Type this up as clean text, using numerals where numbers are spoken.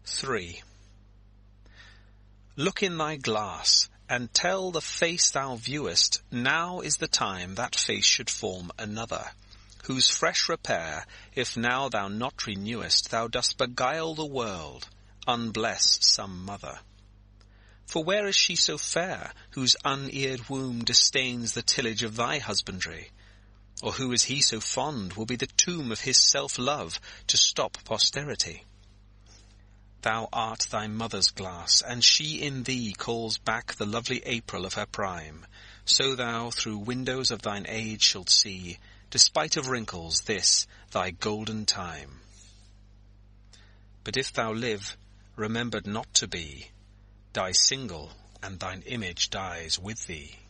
3. Look in thy glass, and tell the face thou viewest, now is the time that face should form another, whose fresh repair, if now thou not renewest, thou dost beguile the world, unbless some mother. For where is she so fair, whose uneared womb disdains the tillage of thy husbandry? Or who is he so fond will be the tomb of his self-love to stop posterity? Thou art thy mother's glass, and she in thee calls back the lovely April of her prime. So thou through windows of thine age shalt see, despite of wrinkles, this thy golden time. But if thou live, remembered not to be, die single, and thine image dies with thee.